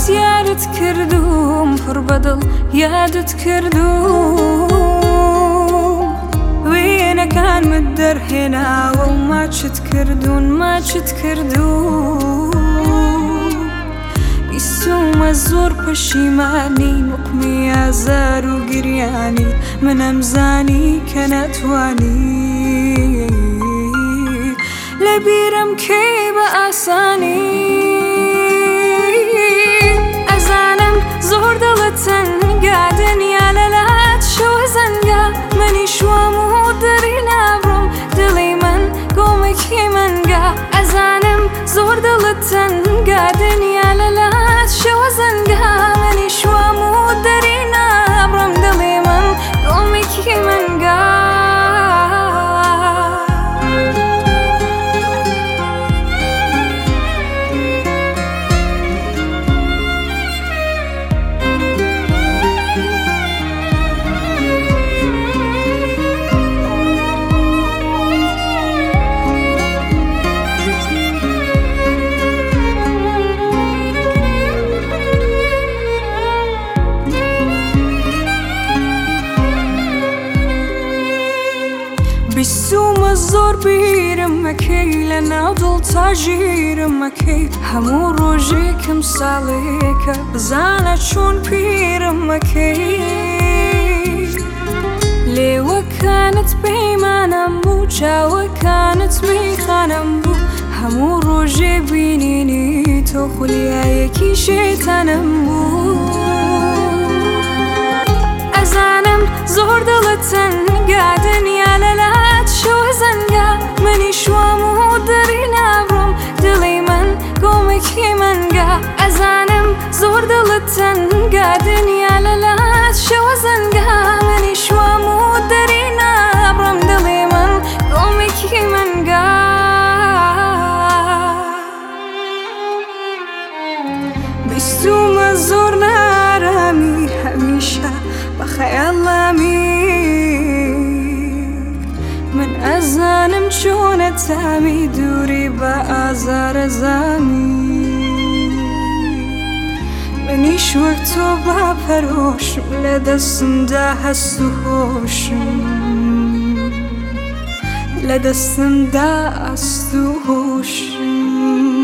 پرسیارت کردوم پڕ بەدڵ یادت کردوم وێنەکانمت دەرهێناوە و ماچت کردوون ماچت کردوم بیستومە زۆر پەشیمانی موقمی ئازار و گریانی منەم زانی کە ناتوانی لەبیرم کەی بە ئاسانی ئەزانم زۆر دڵت تەنگا دنیا لەلات شەوە زەنگا منیش وام و دەری نابڕۆم دڵی من گۆمێکی منگا ئەزانم زۆر دڵت تەنگا دنیا لەلات شەوە زەنگا منیش وام و دەری نابڕۆم دڵی من گۆمێکی منگا بیستومە زۆر بیرم مەکەی لە ناو دڵ تا ژیرم مەکەی هەموو ڕۆژێکم ساڵێکە بزانە چۆن پیرم مەکەی لێوەکانت پەیمانم بوو چاوەکانت میخانم بوو هەموو ڕۆژێ بینینی تۆ خولیایەکی شەیتانم بوو ئەزانم زۆر دڵت تەنگا دنیا لەلات شەوە زەنگا منیش وام و دەری نابڕۆم دڵی من گۆمێکی منگا ئەزانم زۆر دڵت تەنگا دنیا لەلات شەوە زەنگا منیش وام و دەری نابڕۆم دڵی من گۆمێکی منگا بیستومە زۆر نارامی هەمیشە بە خەیاڵامی من ئەزانم چۆنە تامی دووری بە ئازارە زامی منیش وەک تۆ باپەرۆشم لە دەستمدا هەست و هۆشم لە دەستمدا ئەست و هۆشم